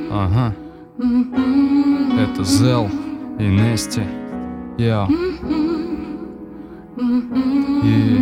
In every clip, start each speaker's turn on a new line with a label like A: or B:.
A: Ага. Это Зел и Нести. Я. И...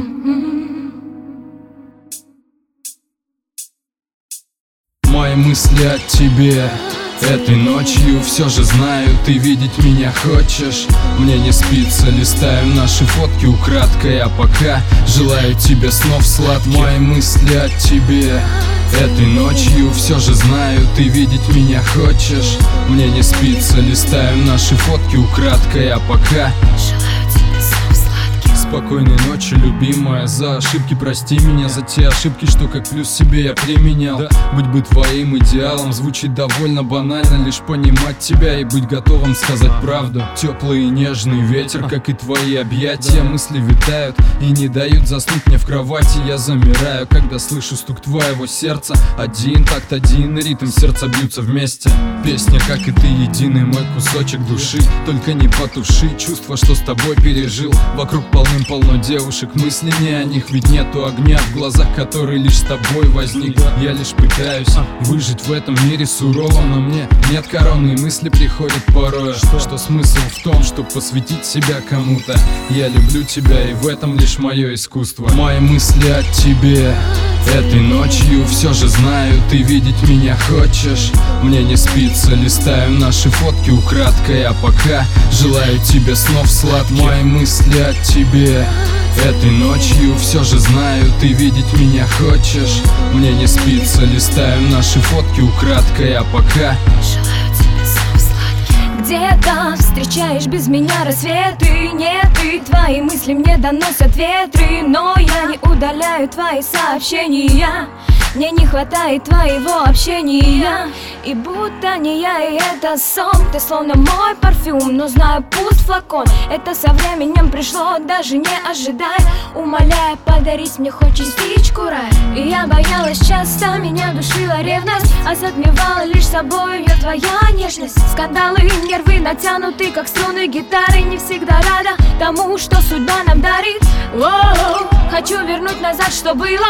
A: Мои мысли о тебе этой ночью, все же знаю, ты видеть меня хочешь. Мне не спится, листаю наши фотки украдкой, а пока желаю тебе снов сладких. Мои мысли о тебе этой ночью, все же знаю, ты видеть меня хочешь. Мне не спится, листаю наши фотки украдкой, а пока желаю тебе снов сладких. Спокойной ночи, любимая, за ошибки прости меня, за те ошибки, что как плюс себе я применял. Быть бы твоим идеалом звучит довольно банально, лишь понимать тебя и быть готовым сказать правду. Теплый и нежный ветер, как и твои объятия, мысли витают и не дают заснуть мне в кровати. Я замираю, когда слышу стук твоего сердца. Один такт, один ритм, сердца бьются вместе. Песня, как и ты, единый мой кусочек души. Только не потуши чувства, что с тобой пережил. Вокруг полным-полно девушек, мысли не о них, ведь нету огня в глазах, который лишь с тобой возник. Я лишь пытаюсь выжить в этом мире суровом, но мне нет короны, и мысли приходят порой. Что смысл в том, чтобы посвятить себя кому-то? Я люблю тебя, и в этом лишь мое искусство. Мои мысли о тебе этой ночью, все же знаю, ты видеть меня хочешь. Мне не спится, листаю наши фотки украдкой, а пока желаю тебе снов сладких. Мои мысли о тебе этой ночью, все же знаю, ты видеть меня хочешь. Мне не спится, листаю наши фотки украдкой, а пока желаю тебе снов сладких.
B: Где-то встречаешь без меня рассветы. Нет, и твои мысли мне доносят ветры. Но я не удаляю твои сообщения. Мне не хватает твоего общения. И будто не я, и это сон. Ты словно мой парфюм, но знаю, пуст флакон. Это со временем пришло, даже не ожидая. Умоляя подарить мне хоть частичку рая. И я боялась часто, меня душила ревность, а затмевала лишь собой ее твоя нежность. Скандалы, нервы натянуты, как струны гитары. Не всегда рада тому, что судьба нам дарит. Воу, хочу вернуть назад, что было,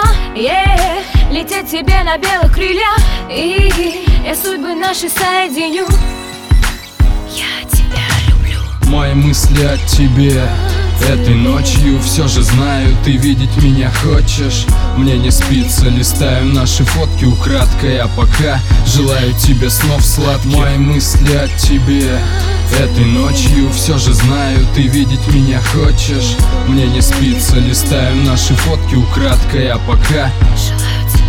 B: лететь тебе на белых крыльях. И я судьбы наши соединю. Я тебя люблю.
A: Мои мысли о тебе этой ночью, все же знаю, ты видеть меня хочешь. Мне не спится, листаю наши фотки украдкой, а пока желаю тебе снов сладких. Мои мысли о тебе этой ночью, все же знаю, ты видеть меня хочешь. Мне не спится, листаю наши фотки украдкой, а пока желаю тебе